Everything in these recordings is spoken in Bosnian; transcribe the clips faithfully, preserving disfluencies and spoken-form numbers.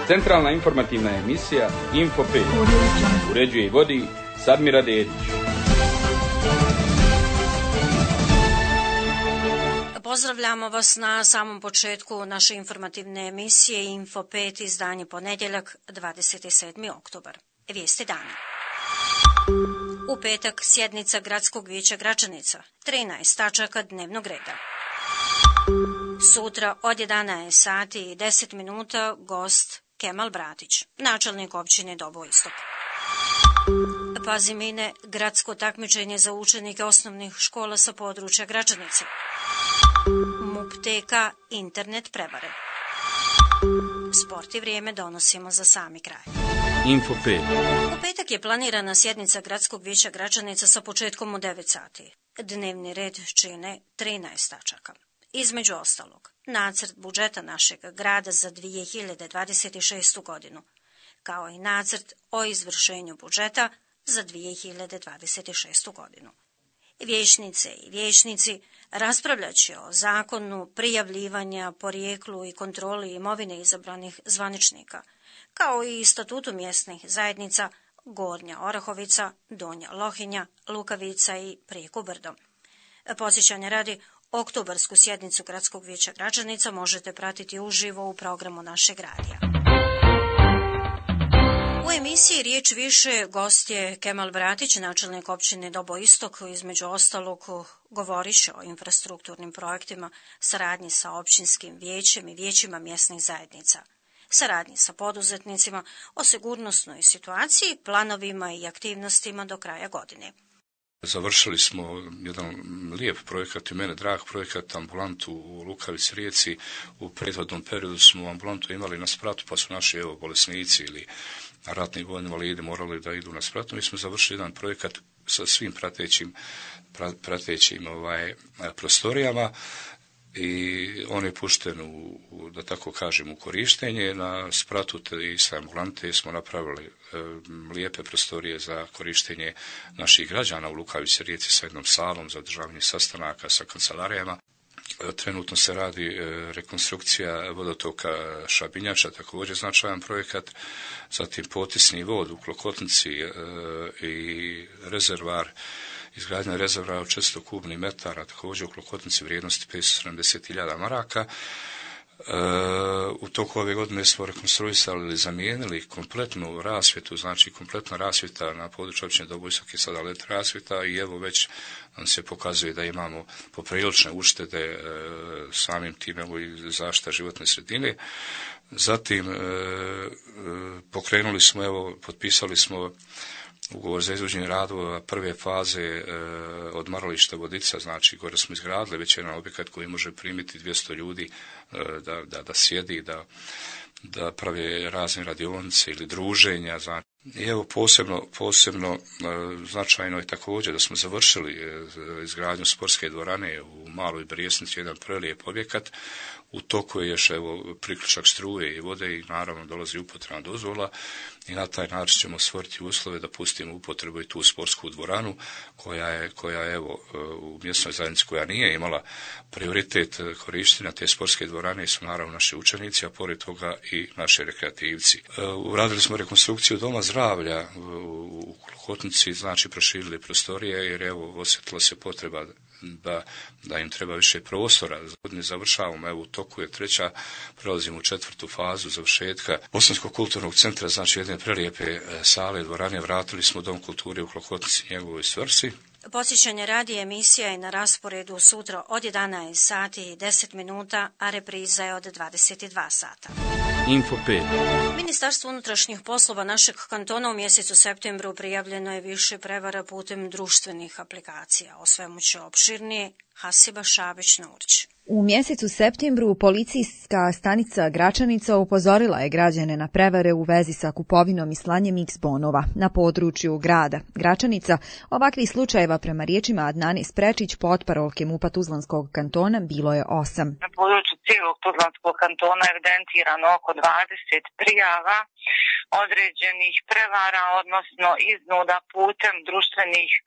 Centralna informativna emisija Info pet. Uređuje i vodi Sadmira Dedić. Pozdravljamo vas na samom početku naše informativne emisije Info pet, izdanje ponedjeljak, dvadeset sedmi oktobar. Vijesti dana. U petak sjednica Gradskog vijeća Gračanica, trinaest tačaka dnevnog reda. Sutra od jedanaest sati i deset minuta gost Kemal Bratić, načelnik općine Dobo Istok. Pazimine, gradsko takmičenje za učenike osnovnih škola sa područja Gračanice. Mupteka, internet prevare. Sport i vrijeme donosimo za sami kraj. Info pet. U petak je planirana sjednica Gradskog vijeća Gračanica sa početkom u devet sati. Dnevni red čine trinaest tačaka. Između ostalog, nacrt budžeta našeg grada za dvije hiljade dvadeset šestu godinu, kao i nacrt o izvršenju budžeta za dvije hiljade dvadeset šestu godinu. Vijećnice i vijećnici raspravljat će o zakonu prijavljivanja, porijeklu i kontroli imovine izabranih zvaničnika, kao i statutu mjesnih zajednica Gornja Orahovica, Donja Lohinja, Lukavica i Prijeko Brdo. Podsjećanje radi, oktobarsku sjednicu Gradskog vijeća Gračanica možete pratiti uživo u programu našeg radija. U emisiji Riječ više gost je Kemal Bratić, načelnik općine Dobo Istok. Između ostalog govorit će o infrastrukturnim projektima, saradnji sa općinskim vijećem i vijećima mjesnih zajednica, saradnji sa poduzetnicima, o sigurnosnoj situaciji, planovima i aktivnostima do kraja godine. Završili smo jedan lijep projekat i mene drag projekat, ambulantu u Lukavici Rijeci. U prethodnom periodu smo ambulantu imali na spratu, pa su naši evo, bolesnici ili ratni vojni invalidi morali da idu na spratu. Mi smo završili jedan projekat sa svim pratećim, pratećim ovaj, prostorijama i on je pušten u, u, da tako kažem, u korištenje. Na spratu i sa ambulante smo napravili e, lijepe prostorije za korištenje naših građana u Lukavici Rijeci sa jednom salom za održavanje sastanaka sa kancelarijama. E, trenutno se radi e, rekonstrukcija vodotoka Šabinjača, također značajan projekat, zatim potisni vod u Klokotnici e, i rezervar, izgradnja rezervara od četiristo kubnih metara, također u Klokotnici vrijednosti petsto sedamdeset hiljada maraka. E, u toku ove godine smo rekonstruisali ili zamijenili kompletnu rasvjetu, znači kompletna rasvjeta na području općine Dobo Istok je sada led rasvjeta i evo već nam se pokazuje da imamo poprilične uštede e, samim time i zaštita životne sredine. Zatim e, e, pokrenuli smo, evo, potpisali smo ugovor za izvođenje radova prve faze e, odmarališta Vodica, znači gore smo izgradili već jedan objekat koji može primiti dvjesto ljudi e, da, da, da sjedi, da, da prave razne radionice ili druženja. Znači. I evo posebno, posebno e, značajno je također da smo završili e, izgradnju sportske dvorane u Maloj Brijesnici, jedan prelijep objekat. U toku je još evo priključak struje i vode i naravno dolazi upotrebna dozvola i na taj način ćemo stvoriti uslove da pustimo upotrebu i tu sportsku dvoranu koja je, koja je evo u mjesnoj zajednici koja nije imala prioritet korištenja te sportske dvorane su naravno naši učenici, a pored toga i naši rekreativci. Uradili smo rekonstrukciju doma zdravlja u Klokotnici, znači proširili prostorije jer evo osjetila se potreba da, da im treba više prostora. Ne završavamo, evo u toku je treća, prelazimo u četvrtu fazu završetka Bosanskog kulturnog centra, znači jedne prelijepe sale, dvorane, vratili smo Dom kulture u Klokotnici njegovoj svrsi. Posjećanje radi emisija je na rasporedu sutra od jedanaest sati i deset minuta, a repriza je od dvadeset dva sata. Info pet. Ministarstvo unutrašnjih poslova našeg kantona u mjesecu septembru prijavljeno je više prevara putem društvenih aplikacija. O svemu će opširnije Hasiba Šabić-Nurić. U mjesecu septembru policijska stanica Gračanica upozorila je građane na prevare u vezi sa kupovinom i slanjem X-bonova na području grada Gračanica. Ovakvih slučajeva prema riječima Adnane Sprečić, potparolke MUP-a Tuzlanskog kantona, bilo je osam. Na području cijelog Tuzlanskog kantona evidentirano oko dvadeset prijava određenih prevara, odnosno iznuda putem društvenih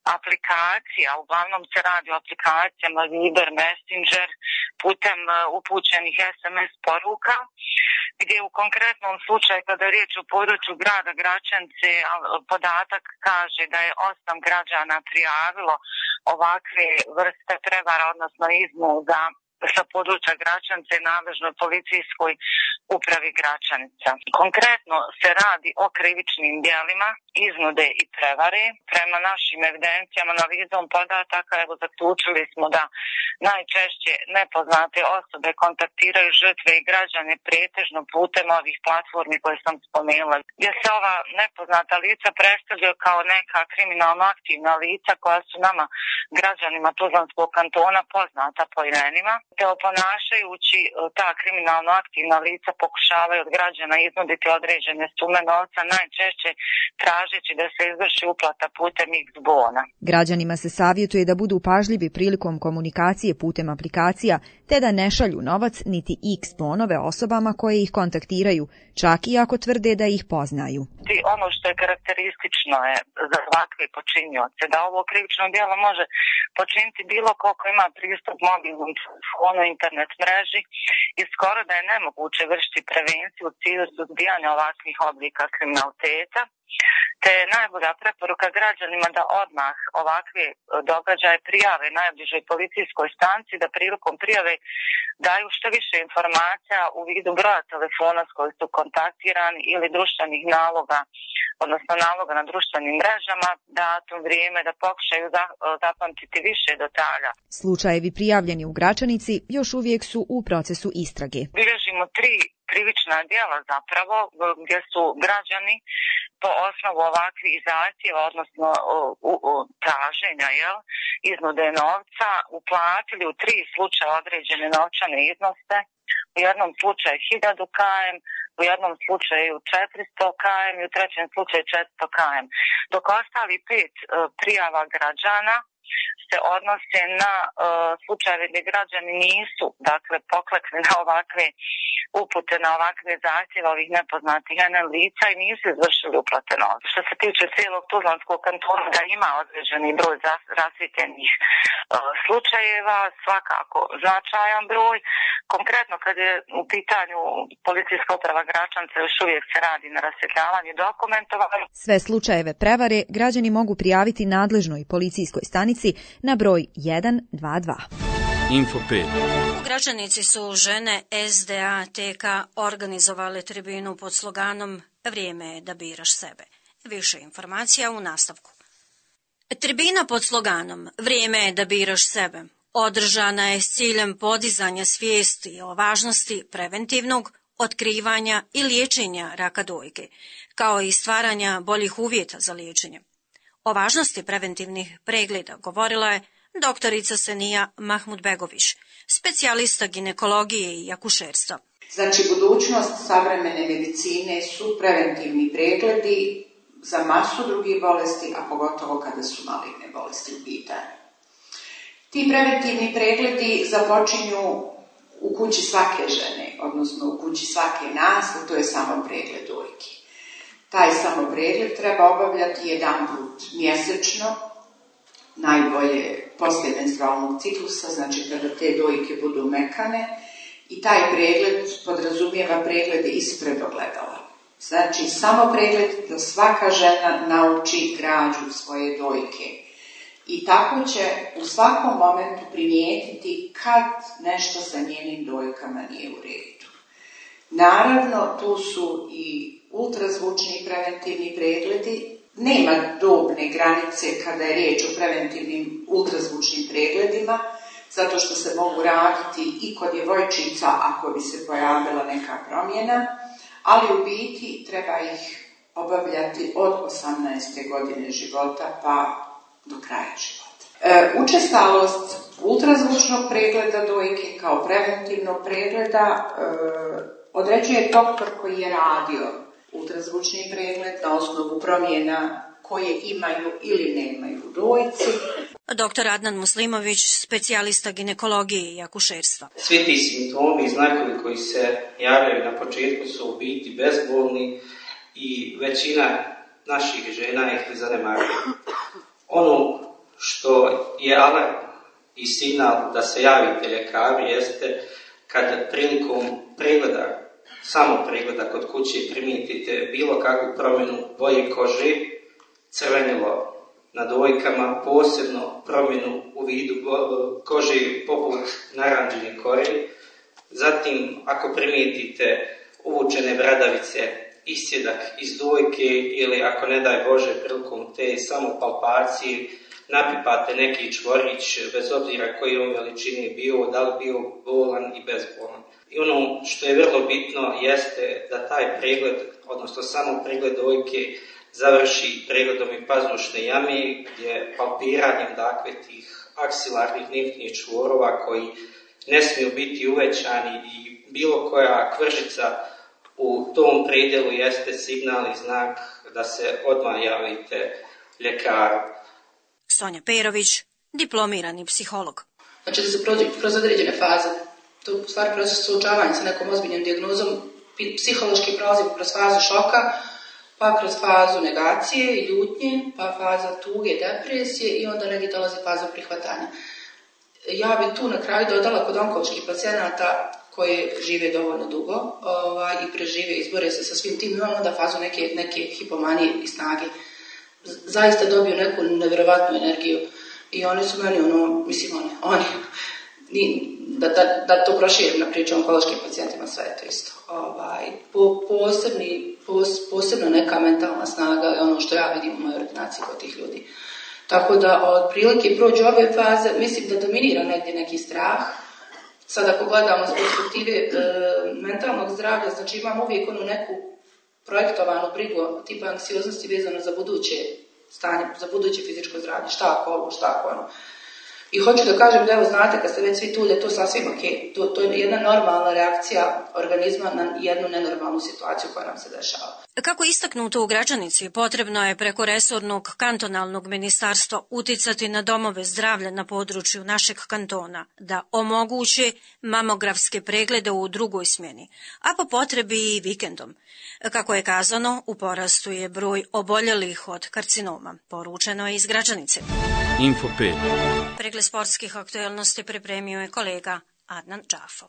aplikacija, uglavnom se radi o aplikacijama Viber, Messenger, putem upućenih es em es poruka, gdje u konkretnom slučaju kada je riječ o području grada Gračanice, podatak kaže da je osam građana prijavilo ovakve vrste prevara, odnosno iznuda sa područja Gračanice nadležnoj policijskoj upravi Gračanica. Konkretno se radi o krivičnim djelima iznude i prevare. Prema našim evidencijama, analizom podataka, evo zaključili smo da najčešće nepoznate osobe kontaktiraju žrtve i građane pretežno putem ovih platformi koje sam spomenula, gdje se ova nepoznata lica predstavljaju kao neka kriminalno aktivna lica koja su nama, građanima Tuzlanskog kantona, poznata po imenima, te oponašajući ta kriminalno aktivna lica pokušavaju od građana iznuditi određene sume novca, najčešće tražeći da se izvrši uplata putem X-bona. Građanima se savjetuje da budu pažljivi prilikom komunikacije putem aplikacija, te da ne šalju novac niti X-bonove osobama koje ih kontaktiraju, čak i ako tvrde da ih poznaju. Ono što je karakteristično je za ovakve počinioce, da ovo krivično djelo može počiniti bilo koliko ima pristup mobilnom telefonu, internet mreži i skoro da je nemoguće vršiti prevenciju u cilju suzbijanja ovakvih oblika kriminaliteta. Te je najbolja preporuka građanima da odmah ovakve događaje prijave najbližoj policijskoj stanici, da prilikom prijave daju što više informacija u vidu broja telefona s kojim su kontaktirani ili društvenih naloga, odnosno naloga na društvenim mrežama, datum, vrijeme, da pokušaju zapamtiti više detalja. Slučajevi prijavljeni u Gračanici još uvijek su u procesu istrage. Bilježimo tri krivična djela zapravo, gdje su građani po osnovu ovakvih zahtjeva, odnosno u, u, u, traženja, jel, iznude novca, uplatili u tri slučaja određene novčane iznose, u jednom slučaju hiljadu km, u jednom slučaju četiristo km i u trećem slučaju četiristo km. Dok ostali pet uh, prijava građana se odnose na uh, slučajeve gdje građani nisu, dakle, poklekli na ovakve upute, na ovakve zahtjeve ovih nepoznatih lica i nisu izvršili uplate novca. Što se tiče cijelog Tuzlanskog kantona, da ima određeni broj rasvjetljenih uh, slučajeva, svakako značajan broj. Konkretno kad je u pitanju policijska uprava Gračanca, još uvijek se radi na rasvjetljavanju dokumentovanja. Sve slučajeve prevare građani mogu prijaviti nadležnoj policijskoj stanici na broj jedan dva dva. Info pet. U Gračanici su žene es de a te ka organizovale tribinu pod sloganom Vrijeme je da biraš sebe. Više informacija u nastavku. Tribina pod sloganom Vrijeme je da biraš sebe održana je s ciljem podizanja svijesti o važnosti preventivnog otkrivanja i liječenja raka dojke, kao i stvaranja boljih uvjeta za liječenje. O važnosti preventivnih pregleda govorila je doktorica Senija Mahmudbegović, specijalista ginekologije i akušerstva. Znači, budućnost savremene medicine su preventivni pregledi za masu drugih bolesti, a pogotovo kada su maligne bolesti u pitanju. Ti preventivni pregledi započinju u kući svake žene, odnosno u kući svake nas, a to je samo pregled dojke. Taj samo pregled treba obavljati jedan put mjesečno, najbolje poslije menstrualnog ciklusa, znači kada te dojke budu mekane, i taj pregled podrazumijeva preglede ispred ogledala. Znači samo pregled da svaka žena nauči građu svoje dojke. I tako će u svakom momentu primijetiti kad nešto sa njenim dojkama nije u redu. Naravno, tu su i ultrazvučni preventivni pregledi. Nema dobne granice kada je riječ o preventivnim ultrazvučnim pregledima, zato što se mogu raditi i kod djevojčica ako bi se pojavila neka promjena, ali u biti treba ih obavljati od osamnaeste godine života pa do kraja života. E, učestalost ultrazvučnog pregleda dojke kao preventivnog pregleda e, određuje doktor koji je radio ultrazvučni pregled na osnovu promjena koje imaju ili nemaju u dojci. Doktor Adnan Muslimović, specijalista ginekologije i akušerstva. Svi ti simptomi i znakovi koji se javljaju na početku su u biti bezbolni i većina naših žena ih zanemaruje. Ono što je alarm i signal da se javite ljekaru jeste kad prilikom pregleda, samo pregleda kod kuće primijetite bilo kakvu promjenu boje kože, crvenilo na dojkama, posebno promjenu u vidu kože poput naranđene kore. Zatim, ako primijetite uvučene bradavice, isjedak iz dojke ili ako ne daj Bože prilikom te samo palpacije napipate neki čvorić, bez obzira koji on veličini bio, da li bio bolan i bezbolan. I ono što je vrlo bitno jeste da taj pregled, odnosno samo pregled dojke, završi pregledom i pazdušne jame, gdje palpiranjem dakle tih aksilarnih limfnih čvorova koji ne smiju biti uvećani i bilo koja kvržica u tom predjelu jeste signal i znak da se odmah javite ljekaru. Sonja Perović, diplomirani psiholog. Znači da se prođe kroz određene faze. To je u stvari proces suočavanja sa nekom ozbiljnom dijagnozom, psihološki prolazimo kroz fazu šoka, pa kroz fazu negacije i ljutnje, pa faza tuge, depresije i onda negdje dolazi faza prihvatanja. Ja bih tu na kraju dodala kod onkoloških pacijenata koje žive dovoljno dugo ovaj, i prežive, izbore se sa svim tim, imamo onda fazu neke, neke hipomanije i snage. Zaista dobiju neku nevjerovatnu energiju i oni su meni, ono, mislim oni, oni, da, da, da to proširim na priču o onkološkim pacijentima, sve je to isto. Ovaj, po, posebni, pos, posebno neka mentalna snaga je ono što ja vidim u mojoj ordinaciji kod tih ljudi. Tako da od prilike prođu ove faze, mislim da dominira negdje neki strah. Sad ako gledamo s perspektive e, mentalnog zdravlja, znači imamo uvijek onu neku projektovanu brigu tipa anksioznosti vezano za buduće stanje, za buduće fizičko zdravlje, šta ako ovo, šta ako ono. I hoću da kažem da evo znate kad ste već svi tu da je to sasvim ok. To, to je jedna normalna reakcija organizma na jednu nenormalnu situaciju koja nam se dešava. Kako istaknuto u Gračanici, potrebno je preko resornog kantonalnog ministarstva uticati na domove zdravlja na području našeg kantona, da omoguće mamografske preglede u drugoj smjeni, a po potrebi i vikendom. Kako je kazano, u porastu je broj oboljelih od karcinoma, poručeno je iz Gračanice. Info pet. Pregled sportskih aktualnosti pripremio je kolega Adnan Džafo.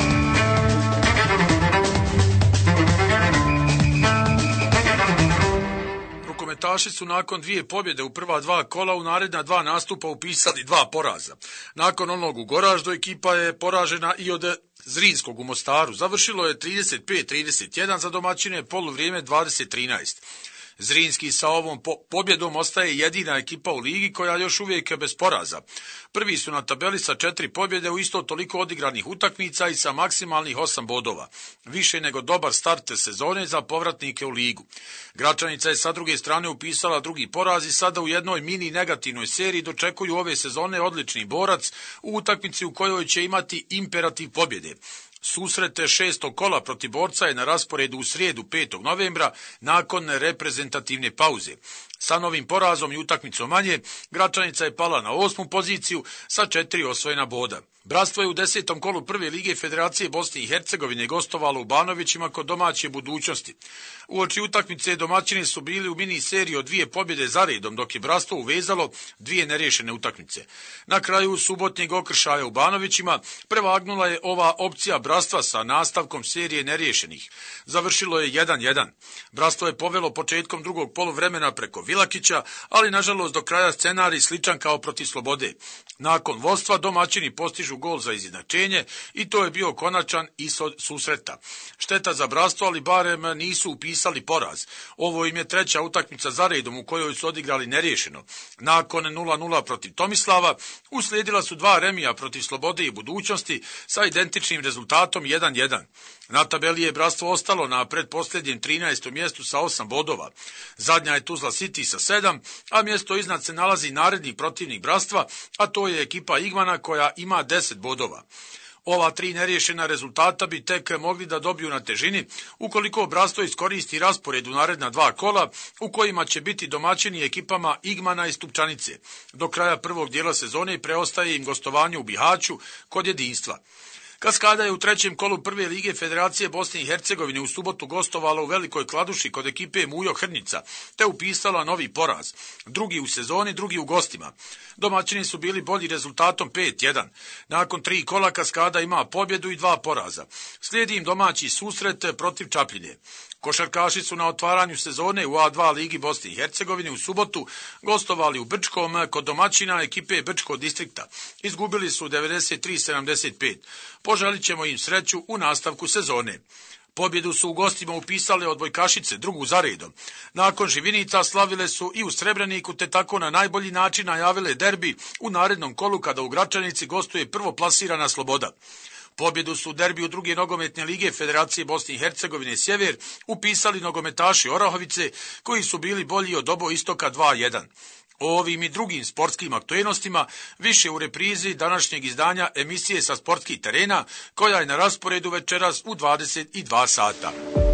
Rukometaši su nakon dvije pobjede u prva dva kola u naredna dva nastupa upisali dva poraza. Nakon onog u Goraždu ekipa je poražena i od Zrinskog u Mostaru. Završilo je trideset pet trideset jedan za domaćine, poluvrijeme dvadeset trinaest. Zrinski sa ovom po- pobjedom ostaje jedina ekipa u ligi koja još uvijek je bez poraza. Prvi su na tabeli sa četiri pobjede u isto toliko odigranih utakmica i sa maksimalnih osam bodova. Više nego dobar start sezone za povratnike u ligu. Gračanica je sa druge strane upisala drugi poraz i sada u jednoj mini negativnoj seriji dočekuju ove sezone odlični borac u utakmici u kojoj će imati imperativ pobjede. Susrete šestog kola protiv borca je na rasporedu u srijedu petog novembra nakon reprezentativne pauze. Sa novim porazom i utakmicom manje, Gračanica je pala na osmu poziciju sa četiri osvojena boda. Bratstvo je u desetom kolu prve lige Federacije Bosne i Hercegovine gostovalo u Banovićima kod domaće budućnosti. Uoči utakmice domaćini su bili u mini seriji od dvije pobjede za redom, dok je Bratstvo uvezalo dvije neriješene utakmice. Na kraju subotnjeg okršaja u Banovićima prevagnula je ova opcija Bratstva sa nastavkom serije neriješenih. Završilo je jedan jedan. Bratstvo je povelo početkom drugog poluvremena preko Vilakića, ali nažalost do kraja scenarij sličan kao protiv Slobode. Nakon vodstva domaćini postižu gol za izjednačenje i to je bio konačan ishod susreta. Šteta za Bratstvo, ali barem nisu upisali poraz. Ovo im je treća utakmica za redom u kojoj su odigrali neriješeno. Nakon nula nula protiv Tomislava uslijedila su dva remija protiv Slobode i budućnosti sa identičnim rezultatom jedan jedan. Na tabeli je Bratstvo ostalo na pretposljednjem trinaestom mjestu sa osam bodova. Zadnja je Tuzla City sa sedam, a mjesto iznad se nalazi naredni protivnik Bratstva, a to je ekipa Igmana koja ima deset bodova. Ova tri neriješena rezultata bi tek mogli da dobiju na težini ukoliko Bratstvo iskoristi raspored u naredna dva kola u kojima će biti domaćini ekipama Igmana i Stupčanice. Do kraja prvog dijela sezone preostaje im gostovanje u Bihaću kod Jedinstva. Kaskada je u trećem kolu prve lige Federacije Bosne i Hercegovine u subotu gostovala u Velikoj Kladuši kod ekipe Mujo Hrnica, te upisala novi poraz. Drugi u sezoni, drugi u gostima. Domaćini su bili bolji rezultatom pet jedan. Nakon tri kola Kaskada ima pobjedu i dva poraza. Slijedi im domaći susret protiv Čapljine. Košarkaši su na otvaranju sezone u A dva ligi Bosne i Hercegovine u subotu gostovali u Brčkom kod domaćina ekipe Brčkog distrikta. Izgubili su devedeset tri sedamdeset pet. Poželit ćemo im sreću u nastavku sezone. Pobjedu su u gostima upisale odbojkašice, drugu za redom. Nakon Živinica slavile su i u Srebreniku, te tako na najbolji način najavile derbi u narednom kolu kada u Gračanici gostuje prvoplasirana Sloboda. Pobjedu su u derbiju druge nogometne lige Federacije Bosne i Hercegovine Sjever upisali nogometaši Orahovice, koji su bili bolji od Obo Istoka dva jedan. O ovim i drugim sportskim aktuelnostima više u reprizi današnjeg izdanja emisije sa sportskih terena, koja je na rasporedu večeras u dvadeset dva sata.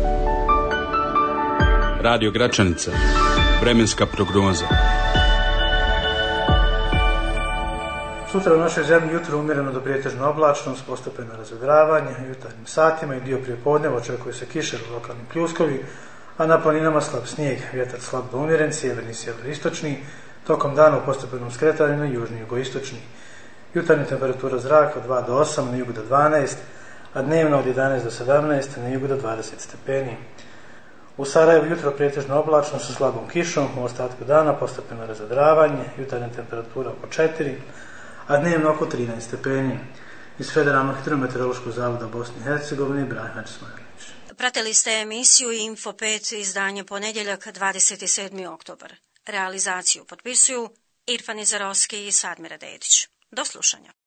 Radio Gračanica. Vremenska prognoza. Sutra u našoj zemlji jutro umjereno do prijetežno oblačno, s postepeno razvedravanje, jutarnjim satima i dio prijepodneva očekuje se kišer u lokalnim pljuskovi, a na planinama slab snijeg, vjetar slab do umjeren, sjeverni i sjeveristočni, tokom dana u postepenom skretanju na južni i jugoistočni. Jutarnja temperatura zraka od dva do osam, na jugu do dvanaest, a dnevno od jedanaest do sedamnaest, na jugu do dvadeset stepeni. U Sarajevu jutro prijetežno oblačno sa slabom kišom, u ostatku dana postepeno razvedravanje, jutarnja temperatura oko četiri, a dnevno oko trinaest stepeni. Iz Federalnog hidrometeorološkog zavoda Bosne i Hercegovine, Brahim Smajlović. Pratili ste emisiju Info pet, izdanje ponedjeljak dvadeset sedmi oktobar. Realizaciju potpisuju Irfan Izarovski i Sadmira Dedić. Do slušanja.